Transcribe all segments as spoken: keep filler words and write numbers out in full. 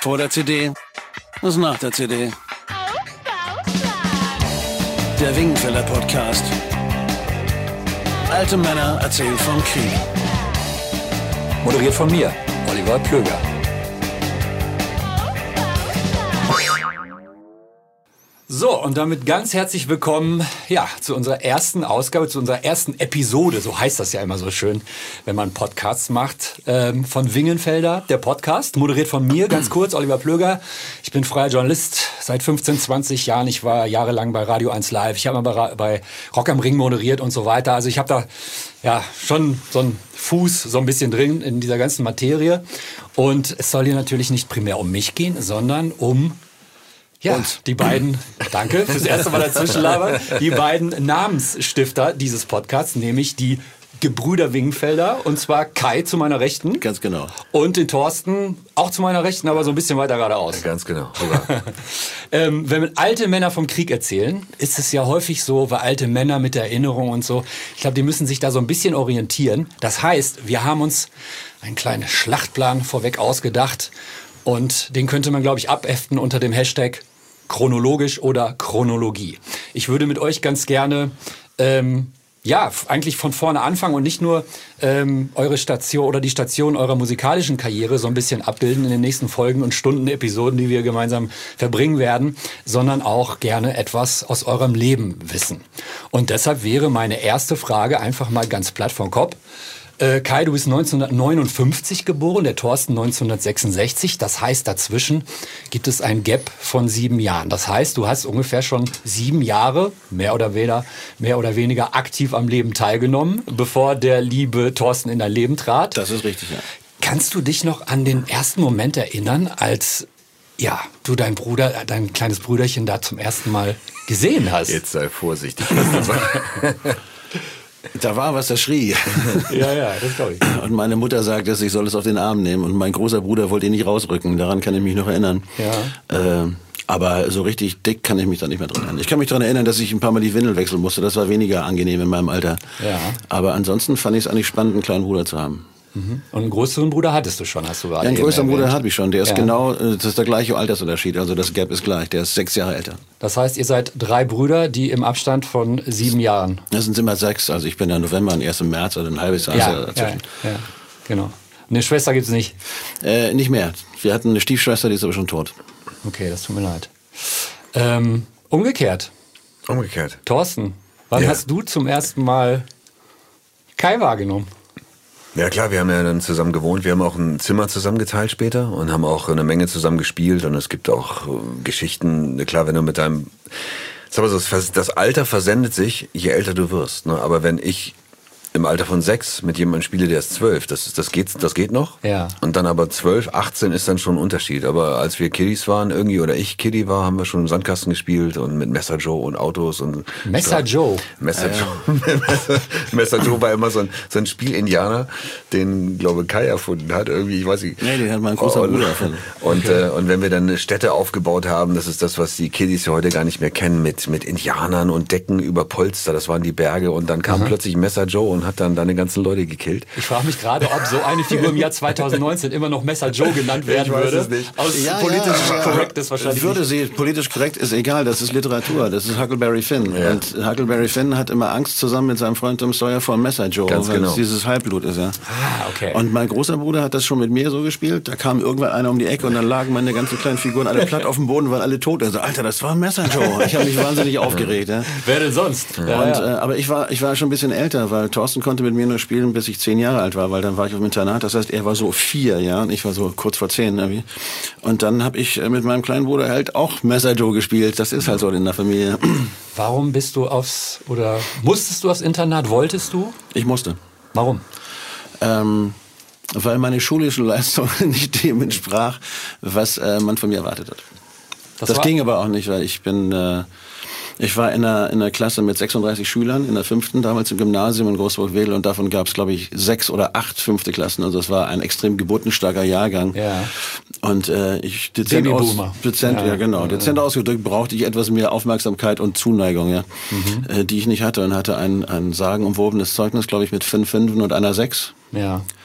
Vor der C D, was nach der C D. Der Wingenfelder Podcast. Alte Männer erzählen vom Krieg. Moderiert von mir, Oliver Plöger. So, und damit ganz herzlich willkommen, ja, zu unserer ersten Ausgabe, zu unserer ersten Episode, so heißt das ja immer so schön, wenn man Podcasts macht, ähm, von Wingenfelder, der Podcast, moderiert von mir, ganz kurz, Oliver Plöger. Ich bin freier Journalist seit fünfzehn, zwanzig Jahren, ich war jahrelang bei Radio eins Live, ich habe mal bei, bei Rock am Ring moderiert und so weiter, also ich habe da ja schon so einen Fuß so ein bisschen drin in dieser ganzen Materie, und es soll hier natürlich nicht primär um mich gehen, sondern um Ja, und die beiden, danke fürs erste Mal dazwischenlabern, die beiden Namensstifter dieses Podcasts, nämlich die Gebrüder Wingenfelder, und zwar Kai zu meiner Rechten. Ganz genau. Und den Thorsten auch zu meiner Rechten, aber so ein bisschen weiter geradeaus. Ja, ganz genau. ähm, wenn alte Männer vom Krieg erzählen, ist es ja häufig so, weil alte Männer mit Erinnerung und so, ich glaube, die müssen sich da so ein bisschen orientieren. Das heißt, wir haben uns einen kleinen Schlachtplan vorweg ausgedacht, und den könnte man, glaube ich, abheften unter dem Hashtag chronologisch oder Chronologie. Ich würde mit euch ganz gerne, ähm, ja, eigentlich von vorne anfangen und nicht nur ähm, eure Station oder die Station eurer musikalischen Karriere so ein bisschen abbilden in den nächsten Folgen und Stunden, Episoden, die wir gemeinsam verbringen werden, sondern auch gerne etwas aus eurem Leben wissen. Und deshalb wäre meine erste Frage einfach mal ganz platt vom Kopf. Äh, Kai, du bist neunzehnhundertneunundfünfzig geboren, der Thorsten neunzehnhundertsechsundsechzig. Das heißt, dazwischen gibt es ein Gap von sieben Jahren. Das heißt, du hast ungefähr schon sieben Jahre, mehr oder weniger, mehr oder weniger aktiv am Leben teilgenommen, bevor der liebe Thorsten in dein Leben trat. Das ist richtig, ja. Kannst du dich noch an den ersten Moment erinnern, als ja, du dein Bruder, dein kleines Brüderchen da zum ersten Mal gesehen hast? Jetzt sei vorsichtig, was du sagst. Da war was, das schrie. Ja, ja, das glaube ich. Und meine Mutter sagte, ich soll es auf den Arm nehmen. Und mein großer Bruder wollte ihn nicht rausrücken. Daran kann ich mich noch erinnern. Ja. Äh, aber so richtig dick kann ich mich da nicht mehr dran erinnern. Ich kann mich daran erinnern, dass ich ein paar Mal die Windel wechseln musste. Das war weniger angenehm in meinem Alter. Ja. Aber ansonsten fand ich es eigentlich spannend, einen kleinen Bruder zu haben. Mhm. Und einen größeren Bruder hattest du schon, hast du gerade Ja, einen größeren erwähnt. Bruder habe ich schon. Der ist ja. genau, das ist der gleiche Altersunterschied. Also das Gap ist gleich. Der ist sechs Jahre älter. Das heißt, ihr seid drei Brüder, die im Abstand von sieben Jahren. Das sind immer sechs. Also ich bin ja November und erst im März, also ein halbes Jahr Ja, dazwischen. ja, ja, genau. Eine Schwester gibt's nicht? Äh, nicht mehr. Wir hatten eine Stiefschwester, die ist aber schon tot. Okay, das tut mir leid. Ähm, umgekehrt. Umgekehrt. Thorsten, wann Ja. hast du zum ersten Mal Kai wahrgenommen? Ja klar, wir haben ja dann zusammen gewohnt, wir haben auch ein Zimmer zusammen geteilt später und haben auch eine Menge zusammen gespielt, und es gibt auch äh, Geschichten, klar, wenn du mit deinem, sag mal so, das Alter versendet sich, je älter du wirst, ne? Aber wenn ich im Alter von sechs mit jemandem spiele, der ist zwölf, das, das, geht, das geht noch. Ja. Und dann aber zwölf, achtzehn ist dann schon ein Unterschied. Aber als wir Kiddies waren irgendwie, oder ich Kiddie war, haben wir schon im Sandkasten gespielt und mit Messer Joe und Autos. und Messer Joe? Messer Joe. Messer, Messer Joe war immer so ein, so ein Spiel-Indianer, den, glaube Kai erfunden hat. Irgendwie, ich weiß nicht. Nee, den hat mein großer und, Bruder erfunden. Und, okay. äh, und wenn wir dann Städte aufgebaut haben, das ist das, was die Kiddies ja heute gar nicht mehr kennen, mit, mit Indianern und Decken über Polster, das waren die Berge. Und dann kam Aha. plötzlich Messer Joe und hat dann deine ganzen Leute gekillt. Ich frage mich gerade, ob so eine Figur im Jahr zweitausendneunzehn immer noch Messer Joe genannt werden Ich weiß würde. es nicht. Aus Ja, politisch ja, korrekt ist wahrscheinlich Würde nicht. sie, politisch korrekt ist egal, das ist Literatur, das ist Huckleberry Finn. Ja. Und Huckleberry Finn hat immer Angst zusammen mit seinem Freund Tom Sawyer vor Messer Joe, Ganz weil genau. es dieses Halbblut ist, ja. Ah, okay. Und mein großer Bruder hat das schon mit mir so gespielt, da kam irgendwann einer um die Ecke und dann lagen meine ganzen kleinen Figuren alle platt auf dem Boden, weil alle tot sind. Alter, das war Messer Joe. Ich habe mich wahnsinnig aufgeregt. Ja. Wer denn sonst? Ja, Und, ja. äh, aber ich war, ich war schon ein bisschen älter, weil Thorsten konnte mit mir nur spielen, bis ich zehn Jahre alt war, weil dann war ich auf dem Internat. Das heißt, er war so vier, ja, und ich war so kurz vor zehn. Irgendwie. Und dann habe ich mit meinem kleinen Bruder halt auch Messer Joe gespielt. Das ist halt so in der Familie. Warum bist du aufs, oder musstest du aufs Internat, wolltest du? Ich musste. Warum? Ähm, weil meine schulische Leistung nicht dem entsprach, was äh, man von mir erwartet hat. Das, Das war, ging aber auch nicht, weil ich bin, äh, ich war in einer, in einer Klasse mit sechsunddreißig Schülern, in der fünften, damals im Gymnasium in Großburg-Wedel, und davon gab es, glaube ich, sechs oder acht fünfte Klassen. Also es war ein extrem geburtenstarker Jahrgang. Ja. Und äh, ich dezent, aus, Babyboomer. dezent, ja, Ja. genau, dezent Ja. ausgedrückt brauchte ich etwas mehr Aufmerksamkeit und Zuneigung, ja, Mhm. äh, die ich nicht hatte, und hatte ein, ein sagenumwobenes Zeugnis, glaube ich, mit fünf Fünfen und einer Sechs. Ja.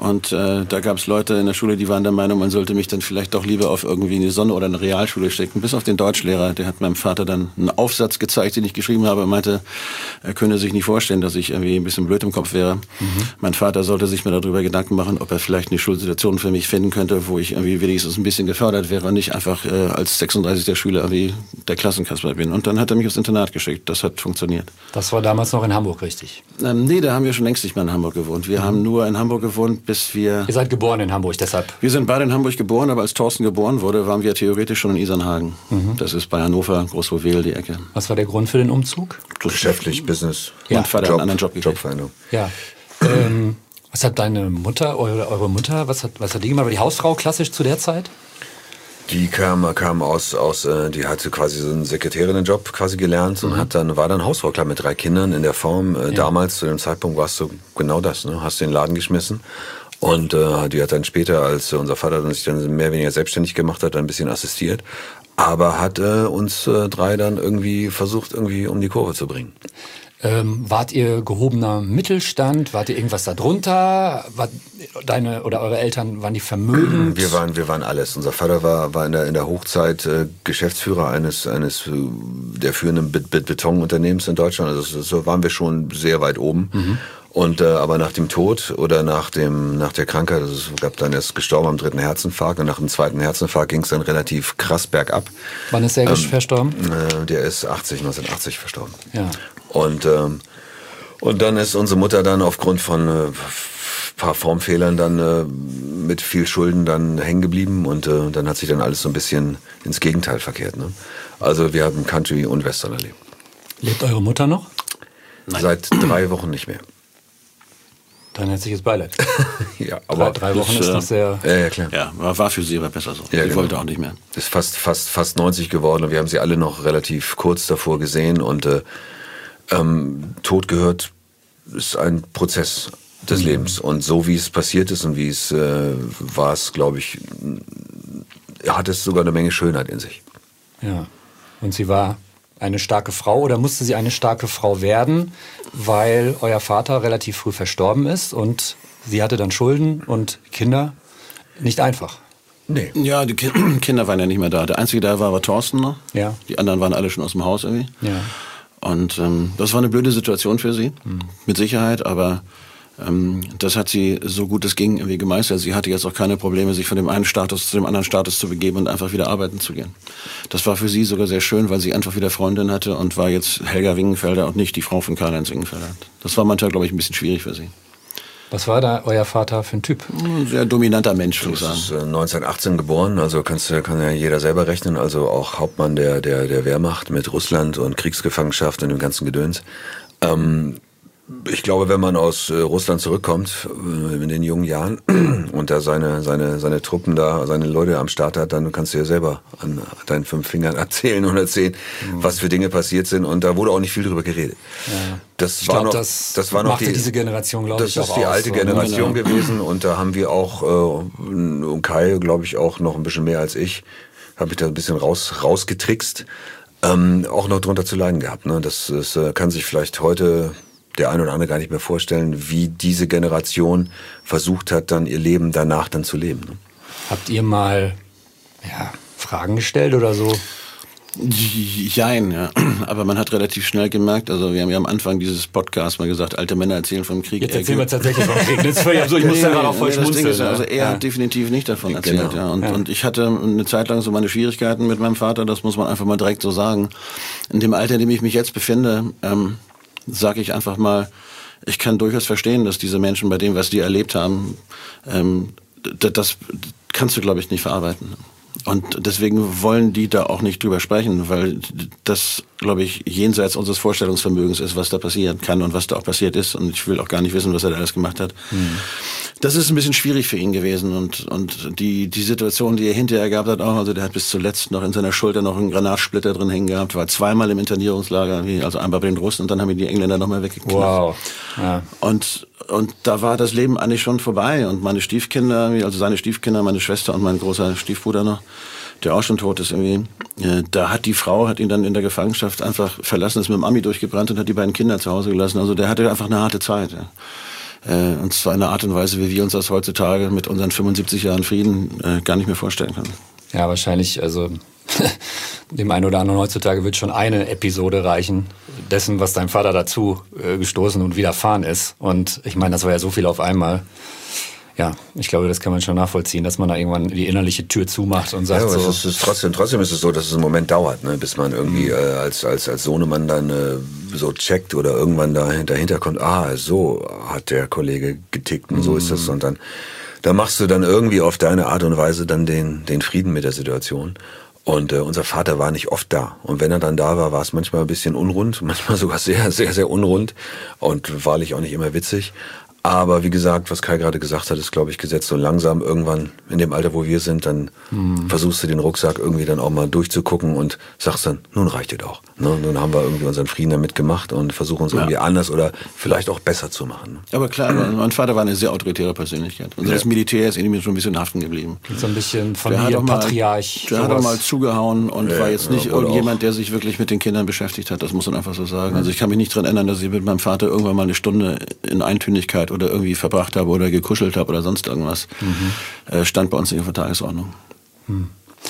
Und äh, da gab es Leute in der Schule, die waren der Meinung, man sollte mich dann vielleicht doch lieber auf irgendwie eine Sonne- oder eine Realschule stecken. Bis auf den Deutschlehrer, der hat meinem Vater dann einen Aufsatz gezeigt, den ich geschrieben habe. Er meinte, er könne sich nicht vorstellen, dass ich irgendwie ein bisschen blöd im Kopf wäre. Mhm. Mein Vater sollte sich mir darüber Gedanken machen, ob er vielleicht eine Schulsituation für mich finden könnte, wo ich irgendwie wenigstens ein bisschen gefördert wäre und nicht einfach äh, als sechsunddreißigster Schüler irgendwie der Klassenkasper bin. Und dann hat er mich aufs Internat geschickt. Das hat funktioniert. Das war damals noch in Hamburg, richtig? Ähm, nee, da haben wir schon längst nicht mehr in Hamburg gewohnt. Wir mhm. haben nur in Hamburg gewohnt, bis wir... Ihr seid geboren in Hamburg, deshalb? Wir sind beide in Hamburg geboren, aber als Thorsten geboren wurde, waren wir theoretisch schon in Isernhagen. Mhm. Das ist bei Hannover, Großwil, die Ecke. Was war der Grund für den Umzug? Geschäftlich, Business. Ja. Mein Vater Job, hat einen anderen Job gekriegt. Jobveränderung. Ja. ähm, was hat deine Mutter, eure, eure Mutter, was hat, was hat die gemacht? War die Hausfrau klassisch zu der Zeit? Die kam, kam aus, aus äh, die hatte quasi so einen Sekretärinnenjob quasi gelernt und mhm. hat dann, war dann Hausfrau, klar, mit drei Kindern in der Form. Äh, ja. Damals, zu dem Zeitpunkt, warst du genau das, ne? Hast den Laden geschmissen. Und äh, die hat dann später, als unser Vater sich dann mehr oder weniger selbstständig gemacht hat, ein bisschen assistiert. Aber hat äh, uns äh, drei dann irgendwie versucht, irgendwie um die Kurve zu bringen. Ähm, wart ihr gehobener Mittelstand? Wart ihr irgendwas darunter? War deine oder eure Eltern, waren die vermögend? Wir waren, wir waren alles. Unser Vater war, war in der, in der Hochzeit äh, Geschäftsführer eines, eines äh, der führenden Be- Be- Betonunternehmens in Deutschland. Also so, so waren wir schon sehr weit oben. Mhm. Und äh, aber nach dem Tod oder nach dem nach der Krankheit, also es gab dann erst gestorben am dritten Herzinfarkt und nach dem zweiten Herzinfarkt ging es dann relativ krass bergab. Wann ist er ähm, verstorben? Äh, der ist achtzig, neunzehnhundertachtzig verstorben. Ja. Und ähm, und dann ist unsere Mutter dann aufgrund von äh, paar Formfehlern dann äh, mit viel Schulden dann hängen geblieben und äh, dann hat sich dann alles so ein bisschen ins Gegenteil verkehrt. Ne? Also wir haben Country und Western erlebt. Lebt eure Mutter noch? Nein. Seit drei Wochen nicht mehr. Dann herzliches Beileid. Ja, aber drei, drei Wochen das, ist noch sehr... Ja, ja, klar. Ja, war für sie aber besser so. Ja, sie genau. wollte auch nicht mehr. Ist fast, fast, fast neunzig geworden und wir haben sie alle noch relativ kurz davor gesehen und äh, ähm, Tod gehört, ist ein Prozess des mhm. Lebens und so wie es passiert ist und wie es äh, war es, glaube ich, hat es sogar eine Menge Schönheit in sich. Ja, und sie war eine starke Frau oder musste sie eine starke Frau werden, weil euer Vater relativ früh verstorben ist und sie hatte dann Schulden und Kinder? Nicht einfach. Nee. Ja, die Ki- Kinder waren ja nicht mehr da. Der Einzige, der war, war Thorsten noch. Ja. Die anderen waren alle schon aus dem Haus irgendwie. Ja. Und ähm, das war eine blöde Situation für sie, mhm. mit Sicherheit, aber ähm, das hat sie so gut es ging irgendwie gemeistert. Sie hatte jetzt auch keine Probleme, sich von dem einen Status zu dem anderen Status zu begeben und einfach wieder arbeiten zu gehen. Das war für sie sogar sehr schön, weil sie einfach wieder Freundin hatte und war jetzt Helga Wingenfelder und nicht die Frau von Karl-Heinz Wingenfelder. Das war manchmal, glaube ich, ein bisschen schwierig für sie. Was war da euer Vater für ein Typ? Ein sehr dominanter Mensch, würde ich sagen. ist äh, neunzehnhundertachtzehn geboren, also kannst, kann ja jeder selber rechnen, also auch Hauptmann der, der, der Wehrmacht mit Russland und Kriegsgefangenschaft und dem ganzen Gedöns. Ähm, ich glaube, wenn man aus äh, Russland zurückkommt, äh, in den jungen Jahren, und da seine, seine, seine Truppen da, seine Leute am Start hat, dann kannst du ja selber an deinen fünf Fingern erzählen und erzählen, mhm. was für Dinge passiert sind. Und da wurde auch nicht viel drüber geredet. Ja. Das ich war glaub, noch, das, das war noch machte die, diese Generation, glaube ich, auch Das ist die aus, alte so, Generation ne? gewesen. Und da haben wir auch, äh, und Kai, glaube ich, auch noch ein bisschen mehr als ich, habe ich da ein bisschen raus, rausgetrickst, ähm, auch noch drunter zu leiden gehabt. Ne? Das, das äh, kann sich vielleicht heute der ein oder andere gar nicht mehr vorstellen, wie diese Generation versucht hat, dann ihr Leben danach dann zu leben. Ne? Habt ihr mal ja, Fragen gestellt oder so? Jein, ja. Aber man hat relativ schnell gemerkt, also wir haben ja am Anfang dieses Podcasts mal gesagt, alte Männer erzählen vom Krieg. Jetzt erzählen wir tatsächlich vom Krieg. Jetzt, so, ich muss ja gerade auch voll schmunzeln. Ist, also er ja. hat definitiv nicht davon erzählt. Genau. Ja. Und, ja. und ich hatte eine Zeit lang so meine Schwierigkeiten mit meinem Vater, das muss man einfach mal direkt so sagen. In dem Alter, in dem ich mich jetzt befinde, ähm, sage ich einfach mal, ich kann durchaus verstehen, dass diese Menschen bei dem, was die erlebt haben, ähm, das, das kannst du, glaube ich, nicht verarbeiten. Und deswegen wollen die da auch nicht drüber sprechen, weil das, glaube ich, jenseits unseres Vorstellungsvermögens ist, was da passieren kann und was da auch passiert ist. Und ich will auch gar nicht wissen, was er da alles gemacht hat. Mhm. Das ist ein bisschen schwierig für ihn gewesen. Und, und die, die Situation, die er hinterher gehabt hat, auch, also der hat bis zuletzt noch in seiner Schulter noch einen Granatsplitter drin hängen gehabt, war zweimal im Internierungslager, also einmal bei den Russen und dann haben ihn die Engländer nochmal weggeknallt. Wow. Ja. Und, und da war das Leben eigentlich schon vorbei. Und meine Stiefkinder, also seine Stiefkinder, meine Schwester und mein großer Stiefbruder noch, der auch schon tot ist irgendwie, da hat die Frau, hat ihn dann in der Gefangenschaft einfach verlassen, ist mit dem Ami durchgebrannt und hat die beiden Kinder zu Hause gelassen. Also der hatte einfach eine harte Zeit. Ja. Äh, und zwar in einer Art und Weise, wie wir uns das heutzutage mit unseren fünfundsiebzig Jahren Frieden äh, gar nicht mehr vorstellen können. Ja, wahrscheinlich, also dem einen oder anderen heutzutage wird schon eine Episode reichen, dessen, was dein Vater dazu äh, gestoßen und widerfahren ist. Und ich meine, das war ja so viel auf einmal. Ja, ich glaube, das kann man schon nachvollziehen, dass man da irgendwann die innerliche Tür zumacht und sagt ja, aber so. Es ist, es ist trotzdem, trotzdem ist es so, dass es einen Moment dauert, ne, bis man irgendwie äh, als, als, als Sohnemann dann äh, so checkt oder irgendwann da dahinter kommt, ah, so hat der Kollege getickt und so ist das. Und dann da machst du dann irgendwie auf deine Art und Weise dann den, den Frieden mit der Situation. Und äh, unser Vater war nicht oft da. Und wenn er dann da war, war es manchmal ein bisschen unrund, manchmal sogar sehr, sehr, sehr unrund und wahrlich auch nicht immer witzig. Aber wie gesagt, was Kai gerade gesagt hat, ist, glaube ich, gesetzt. So langsam irgendwann in dem Alter, wo wir sind, dann hm. versuchst du den Rucksack irgendwie dann auch mal durchzugucken und sagst dann, nun reicht es auch. Ne? Nun haben wir irgendwie unseren Frieden damit gemacht und versuchen uns ja. irgendwie anders oder vielleicht auch besser zu machen. Aber klar, mein Vater war eine sehr autoritäre Persönlichkeit. Und ja. das Militär ist irgendwie schon ein bisschen haften geblieben. So ein bisschen Familienpatriarch. Der hat auch mal zugehauen und ja, war jetzt nicht ja, irgendjemand, der sich wirklich mit den Kindern beschäftigt hat. Das muss man einfach so sagen. Also ich kann mich nicht daran erinnern, dass ich mit meinem Vater irgendwann mal eine Stunde in Eintönigkeit oder irgendwie verbracht habe oder gekuschelt habe oder sonst irgendwas. Mhm. Äh, stand bei uns nicht auf der Tagesordnung. Hm.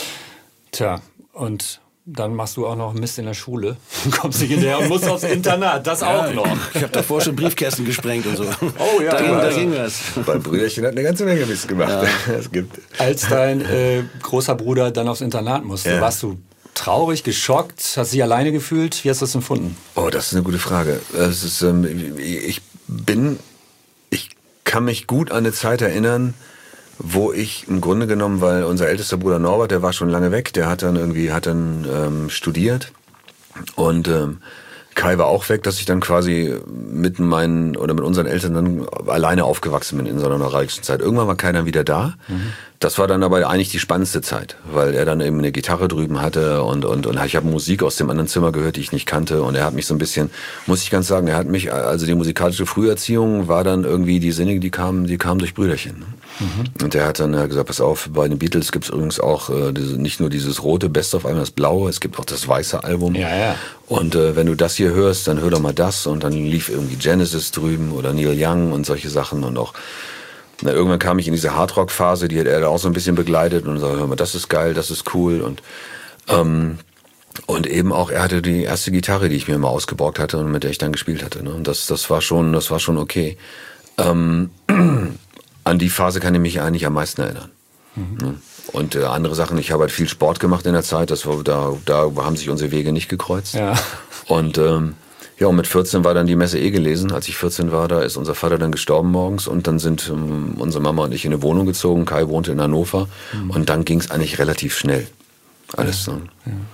Tja, und dann machst du auch noch Mist in der Schule. Du kommst nicht hinterher und musst aufs Internat. Das ja, auch noch. Ich habe davor schon Briefkästen gesprengt und so. Oh ja. Da ging, also. da ging was. Mein Brüderchen hat eine ganze Menge Mist gemacht. Ja. Es gibt. Als dein äh, großer Bruder dann aufs Internat musste, ja. warst du traurig, geschockt? Hast du dich alleine gefühlt? Wie hast du das empfunden? Oh, das ist eine gute Frage. Es ist, ähm, ich bin... Ich kann mich gut an eine Zeit erinnern, wo ich im Grunde genommen, weil unser ältester Bruder Norbert, der war schon lange weg, der hat dann irgendwie hat dann ähm, studiert und ähm, Kai war auch weg, dass ich dann quasi mit meinen oder mit unseren Eltern dann alleine aufgewachsen bin in so einer neuralgischen Zeit. Irgendwann war Kai dann wieder da. Mhm. Das war dann aber eigentlich die spannendste Zeit, weil er dann eben eine Gitarre drüben hatte und und und ich habe Musik aus dem anderen Zimmer gehört, die ich nicht kannte und er hat mich so ein bisschen, muss ich ganz sagen, er hat mich, also die musikalische Früherziehung war dann irgendwie die Sinne, die kamen, die kamen durch Brüderchen. Mhm. Und der hat dann gesagt, pass auf, bei den Beatles gibt's übrigens auch äh, diese, nicht nur dieses rote Best of, einmal das blaue, es gibt auch das weiße Album. Ja, ja. Und äh, wenn du das hier hörst, dann hör doch mal das und dann lief irgendwie Genesis drüben oder Neil Young und solche Sachen und auch na, irgendwann kam ich in diese Hardrock-Phase, die hat er da auch so ein bisschen begleitet und sagte, hör mal, das ist geil, das ist cool und ähm, und eben auch, er hatte die erste Gitarre, die ich mir mal ausgeborgt hatte und mit der ich dann gespielt hatte. Ne? Und das, das war schon, das war schon okay. Ähm, an die Phase kann ich mich eigentlich am meisten erinnern. Mhm. Ne? Und äh, andere Sachen, ich habe halt viel Sport gemacht in der Zeit, das war, da, da haben sich unsere Wege nicht gekreuzt. Ja. Und ähm, ja, und mit vierzehn war dann die Messe eh gelesen. Als ich vierzehn war, da ist unser Vater dann gestorben morgens und dann sind ähm, unsere Mama und ich in eine Wohnung gezogen. Kai wohnte in Hannover mhm. und dann ging es eigentlich relativ schnell. Alles ja. so.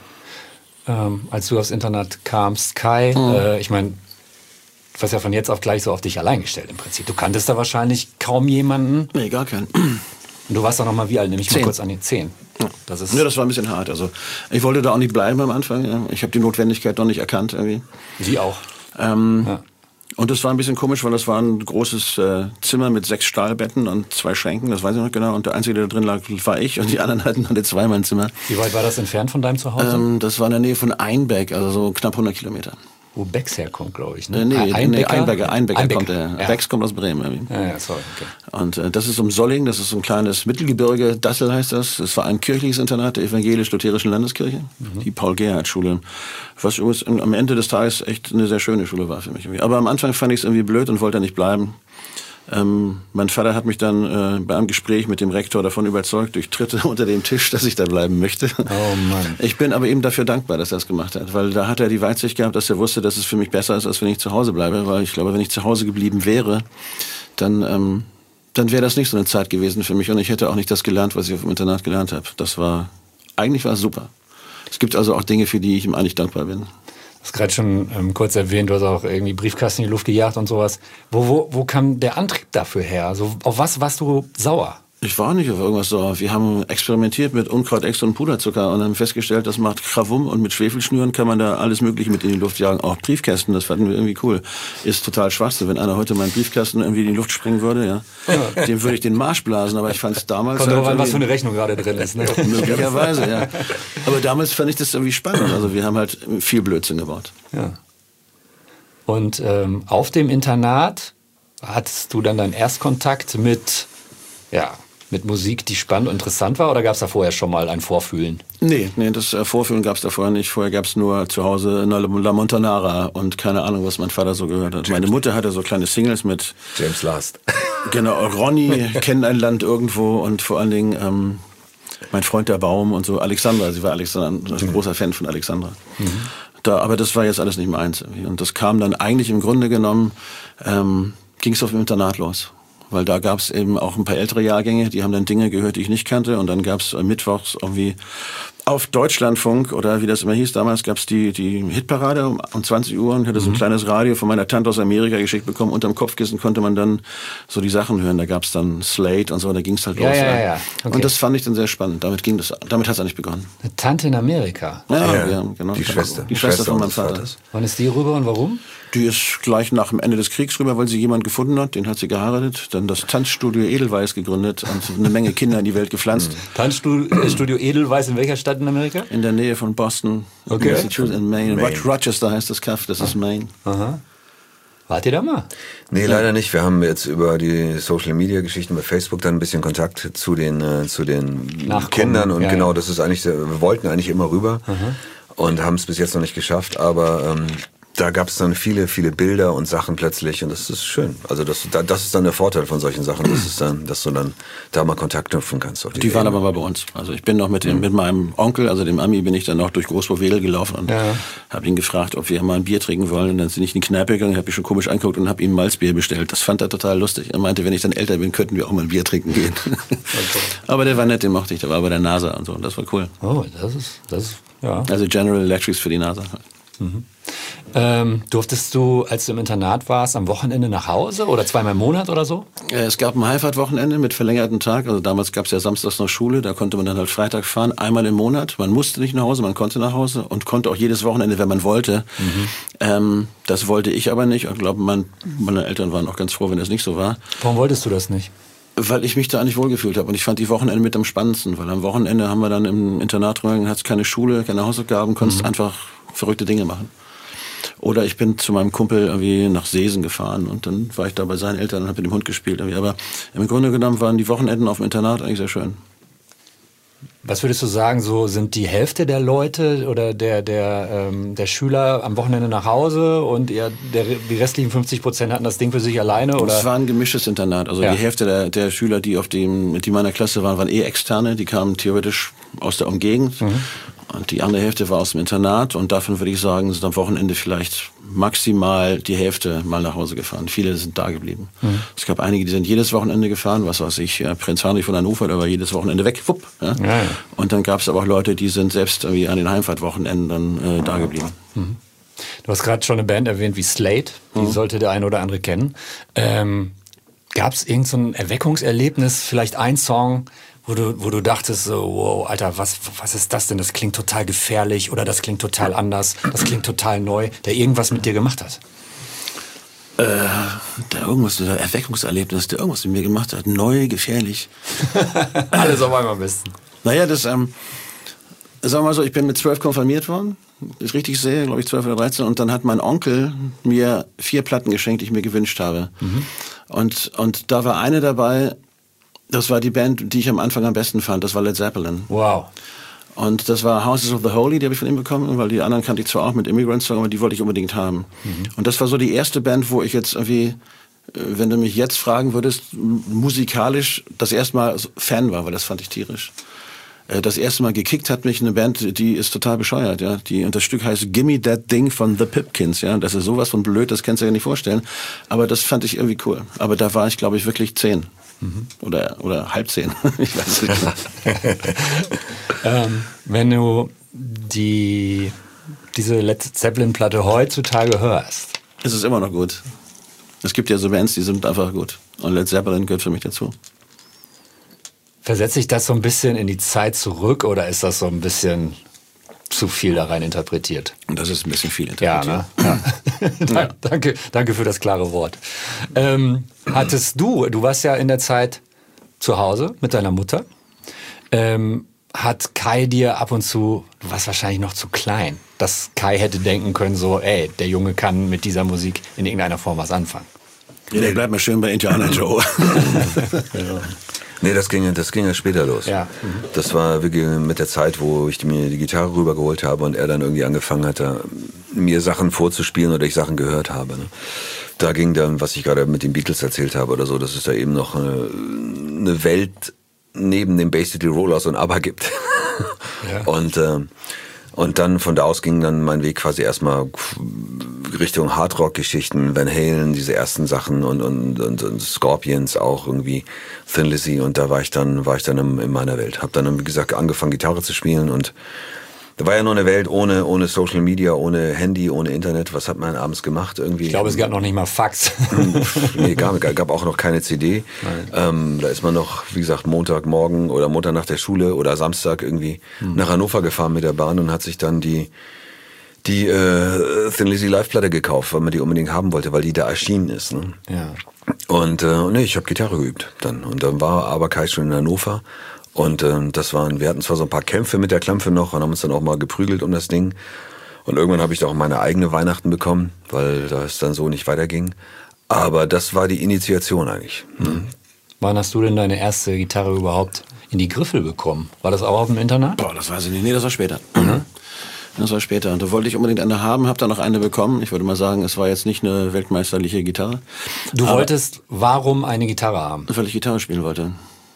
Ja. Ähm, als du aufs Internat kamst, Kai, mhm. äh, ich meine, du warst ja von jetzt auf gleich so auf dich allein gestellt im Prinzip. Du kanntest da wahrscheinlich kaum jemanden. Nee, gar keinen. Und du warst doch noch mal wie alt? Nehme ich Zehn. mal kurz an die zehn. Ja. Das ist ja, das war ein bisschen hart. Also ich wollte da auch nicht bleiben am Anfang. Ja. Ich habe die Notwendigkeit noch nicht erkannt irgendwie. Wie auch. Ähm, ja. Und das war ein bisschen komisch, weil das war ein großes äh, Zimmer mit sechs Stahlbetten und zwei Schränken, das weiß ich noch genau. Und der Einzige, der da drin lag, war ich und die anderen hatten alle zweimal ein Zimmer. Wie weit war das entfernt von deinem Zuhause? Ähm, das war in der Nähe von Einbeck, also so knapp hundert Kilometer. Wo Becks herkommt, glaube ich. Ne? Äh, nee, Einbecker? nee, Einbecker, Einbecker Einbeck. kommt der. Ja. Becks kommt aus Bremen. Irgendwie. Ja, ja, sorry, okay. Und äh, das ist um Solling, das ist so ein kleines Mittelgebirge, Dassel heißt das. Es war ein kirchliches Internat der evangelisch-lutherischen Landeskirche, mhm. die Paul-Gerhardt-Schule. Was übrigens am Ende des Tages echt eine sehr schöne Schule war für mich. Irgendwie. Aber am Anfang fand ich es irgendwie blöd und wollte da nicht bleiben. Ähm, mein Vater hat mich dann äh, bei einem Gespräch mit dem Rektor davon überzeugt, durch Tritte unter dem Tisch, dass ich da bleiben möchte. Oh Mann. Ich bin aber eben dafür dankbar, dass er das gemacht hat, weil da hat er die Weitsicht gehabt, dass er wusste, dass es für mich besser ist, als wenn ich zu Hause bleibe, weil ich glaube, wenn ich zu Hause geblieben wäre, dann, ähm, dann wäre das nicht so eine Zeit gewesen für mich und ich hätte auch nicht das gelernt, was ich auf dem Internat gelernt habe. Das war, eigentlich war es super. Es gibt also auch Dinge, für die ich ihm eigentlich dankbar bin. Du hast gerade schon ähm, kurz erwähnt, du hast auch irgendwie Briefkasten in die Luft gejagt und sowas. Wo, wo, wo kam der Antrieb dafür her? Also, auf was warst du sauer? Ich war nicht auf irgendwas sauer. Wir haben experimentiert mit Unkraut, Extra und Puderzucker und haben festgestellt, das macht Krawum und mit Schwefelschnüren kann man da alles Mögliche mit in die Luft jagen. Auch Briefkästen, das fanden wir irgendwie cool. Ist total Schwachsinn. Wenn einer heute meinen Briefkasten irgendwie in die Luft springen würde, ja, ja. dem würde ich den Marsch blasen. Aber ich fand es damals... Kommt drauf an, was für eine Rechnung gerade drin ist. Ne? Möglicherweise, ja. Aber damals fand ich das irgendwie spannend. Also wir haben halt viel Blödsinn gebaut. Ja. Und ähm, auf dem Internat hattest du dann deinen Erstkontakt mit, ja, mit Musik, die spannend und interessant war, oder gab es da vorher schon mal ein Vorfühlen? Nee, nee, das äh, Vorfühlen gab es da vorher nicht. Vorher gab es nur zu Hause La, La Montanara und keine Ahnung, was mein Vater so gehört hat. Meine Mutter hatte so kleine Singles mit James Last. Genau, Ronny, Kennt ein Land irgendwo und vor allen Dingen ähm, Mein Freund der Baum und so. Alexandra, sie war Alexandra, ein großer Fan von Alexandra. Mhm. Da, aber das war jetzt alles nicht meins. Und das kam dann eigentlich im Grunde genommen, ähm, ging es auf dem Internat los. Weil da gab es eben auch ein paar ältere Jahrgänge, die haben dann Dinge gehört, die ich nicht kannte. Und dann gab es mittwochs irgendwie auf Deutschlandfunk, oder wie das immer hieß damals, gab es die, die Hitparade um, um zwanzig Uhr. Und ich hatte so ein kleines Radio von meiner Tante aus Amerika geschickt bekommen. Unterm Kopfkissen konnte man dann so die Sachen hören. Da gab es dann Slate und so, da ging es halt ja, los. Ja, ja. Okay. Und das fand ich dann sehr spannend. Damit ging das, damit hat es eigentlich begonnen. Eine Tante in Amerika? Ja, ja, ja genau. Die Schwester. Die Schwester, Schwester von meinem Vater. Wann ist die rüber und warum? Die ist gleich nach dem Ende des Kriegs rüber, weil sie jemanden gefunden hat, den hat sie geheiratet, dann das Tanzstudio Edelweiss gegründet und eine Menge Kinder in die Welt gepflanzt. Tanzstudio Edelweiss in welcher Stadt in Amerika? In der Nähe von Boston, okay. Massachusetts, in Maine. Maine. Rochester heißt das Kaff, das ist Maine. Aha. Wart ihr da mal? Nee, leider nicht. Wir haben jetzt über die Social-Media-Geschichten bei Facebook dann ein bisschen Kontakt zu den, äh, zu den Kindern. Und ja, genau, ja. das ist eigentlich, wir wollten eigentlich immer rüber. Aha. Und haben es bis jetzt noch nicht geschafft, aber ähm, da gab es dann viele, viele Bilder und Sachen plötzlich und das ist schön. Also das, das ist dann der Vorteil von solchen Sachen, das ist dann, dass du dann da mal Kontakt knüpfen kannst. Auf die die waren aber mal bei uns. Also ich bin noch mit dem, mhm. mit meinem Onkel, also dem Ami, bin ich dann noch durch Großburg-Wedel gelaufen und ja. habe ihn gefragt, ob wir mal ein Bier trinken wollen. Und dann sind ich in die Kneipe gegangen, habe mich schon komisch angeguckt und habe ihm ein Malzbier bestellt. Das fand er total lustig. Er meinte, wenn ich dann älter bin, könnten wir auch mal ein Bier trinken gehen. Okay. Aber der war nett, den mochte ich. Der war bei der NASA und so. Und das war cool. Oh, das ist, das ist, ja. Also General Electric für die NASA. Mhm. Ähm, durftest du, als du im Internat warst, am Wochenende nach Hause oder zweimal im Monat oder so? Es gab ein Heimfahrtwochenende mit verlängerten Tag. Also damals gab es ja samstags noch Schule, da konnte man dann halt Freitag fahren, einmal im Monat. Man musste nicht nach Hause, man konnte nach Hause und konnte auch jedes Wochenende, wenn man wollte. Mhm. Ähm, das wollte ich aber nicht. Ich glaube, mein, meine Eltern waren auch ganz froh, wenn das nicht so war. Warum wolltest du das nicht? Weil ich mich da eigentlich wohlgefühlt habe und ich fand die Wochenende mit am spannendsten, weil am Wochenende haben wir dann im Internat drin, hat es keine Schule, keine Hausaufgaben, konntest mhm. einfach verrückte Dinge machen. Oder ich bin zu meinem Kumpel irgendwie nach Seesen gefahren und dann war ich da bei seinen Eltern und habe mit dem Hund gespielt. Irgendwie. Aber im Grunde genommen waren die Wochenenden auf dem Internat eigentlich sehr schön. Was würdest du sagen, so sind die Hälfte der Leute oder der, der, ähm, der Schüler am Wochenende nach Hause und ihr, der, die restlichen fünfzig Prozent hatten das Ding für sich alleine? Oder? Es war ein gemischtes Internat. Also ja. die Hälfte der, der Schüler, die auf dem, die meiner Klasse waren, waren eh Externe. Die kamen theoretisch aus der Umgegend. Mhm. Und die andere Hälfte war aus dem Internat und davon würde ich sagen, sind am Wochenende vielleicht maximal die Hälfte mal nach Hause gefahren. Viele sind da geblieben. Mhm. Es gab einige, die sind jedes Wochenende gefahren, was weiß ich, Prinz Heinrich von Hannover, der war jedes Wochenende weg, wupp. Ja? Ja, ja. Und dann gab es aber auch Leute, die sind selbst irgendwie an den Heimfahrtwochenenden dann äh, da geblieben. Mhm. Du hast gerade schon eine Band erwähnt wie Slate, die mhm. sollte der eine oder andere kennen. Ähm, gab es irgend so ein Erweckungserlebnis, vielleicht ein Song, Wo du, wo du dachtest, so, wow, Alter, was, was ist das denn? Das klingt total gefährlich oder das klingt total anders, das klingt total neu, der irgendwas mit dir gemacht hat? Äh, der irgendwas, der Erweckungserlebnis, der irgendwas mit mir gemacht hat. Neu, gefährlich. Alles auf einmal am besten. Naja, das, ähm, sagen wir mal so, ich bin mit zwölf konfirmiert worden. Das ist richtig sehe, glaube ich, zwölf oder dreizehn. Und dann hat mein Onkel mir vier Platten geschenkt, die ich mir gewünscht habe. Mhm. Und, und da war eine dabei. Das war die Band, die ich am Anfang am besten fand. Das war Led Zeppelin. Wow. Und das war Houses of the Holy, die habe ich von ihm bekommen, weil die anderen kannte ich zwar auch mit Immigrant Song, aber die wollte ich unbedingt haben. Mhm. Und das war so die erste Band, wo ich jetzt irgendwie, wenn du mich jetzt fragen würdest, musikalisch das erste Mal Fan war, weil das fand ich tierisch. Das erste Mal gekickt hat mich eine Band, die ist total bescheuert, ja. Die, und das Stück heißt Gimme That Thing von The Pipkins, ja. Das ist sowas von blöd, das kannst du dir nicht vorstellen. Aber das fand ich irgendwie cool. Aber da war ich, glaube ich, wirklich zehn. Mhm. Oder, oder halb zehn. Ich weiß nicht. ähm, wenn du die, diese Led Zeppelin-Platte heutzutage hörst. Es ist immer noch gut. Es gibt ja so Bands, die sind einfach gut. Und Led Zeppelin gehört für mich dazu. Versetzt sich das so ein bisschen in die Zeit zurück oder ist das so ein bisschen zu viel da rein interpretiert? Das ist ein bisschen viel interpretiert. Ja, ne? Ja. ja. Danke, danke für das klare Wort. Ähm, hattest du, du warst ja in der Zeit zu Hause mit deiner Mutter, ähm, hat Kai dir ab und zu, du warst wahrscheinlich noch zu klein, dass Kai hätte denken können, so, ey, der Junge kann mit dieser Musik in irgendeiner Form was anfangen? Ja, der bleibt mal schön bei Indiana Joe. Ja. Nee, das ging, das ging ja später los. Ja. Mhm. Das war wirklich mit der Zeit, wo ich mir die Gitarre rübergeholt habe und er dann irgendwie angefangen hat, mir Sachen vorzuspielen oder ich Sachen gehört habe. Ne? Da ging dann, was ich gerade mit den Beatles erzählt habe oder so, dass es da eben noch eine, eine Welt neben dem Bay City Rollers und ABBA gibt. Ja. Und äh, Und dann von da aus ging dann mein Weg quasi erstmal Richtung Hardrock-Geschichten, Van Halen, diese ersten Sachen und, und, und, und Scorpions auch irgendwie, Thin Lizzy, und da war ich dann, war ich dann in, in meiner Welt. Hab dann, wie gesagt, angefangen Gitarre zu spielen und da war ja nur eine Welt ohne, ohne Social Media, ohne Handy, ohne Internet. Was hat man abends gemacht irgendwie? Ich glaube, es gab noch nicht mal Fax. Nee, gab, gab auch noch keine C D. Ähm, da ist man noch, wie gesagt, Montagmorgen oder Montag nach der Schule oder Samstag irgendwie hm. nach Hannover gefahren mit der Bahn und hat sich dann die die äh, Thin Lizzy Live-Platte gekauft, weil man die unbedingt haben wollte, weil die da erschienen ist. Ne? Ja. Und äh, nee, ich habe Gitarre geübt dann. Und dann war aber Kai schon in Hannover. Und äh, das waren, wir hatten zwar so ein paar Kämpfe mit der Klampfe noch und haben uns dann auch mal geprügelt um das Ding. Und irgendwann habe ich da auch meine eigene Weihnachten bekommen, weil das dann so nicht weiterging. Aber das war die Initiation eigentlich. Mhm. Wann hast du denn deine erste Gitarre überhaupt in die Griffel bekommen? War das auch auf dem Internat? Boah, das weiß ich nicht. Nee, das war später. Mhm. Das war später. Und da wollte ich unbedingt eine haben, habe dann noch eine bekommen. Ich würde mal sagen, es war jetzt nicht eine weltmeisterliche Gitarre. Du wolltest warum eine Gitarre haben? Weil ich Gitarre spielen wollte.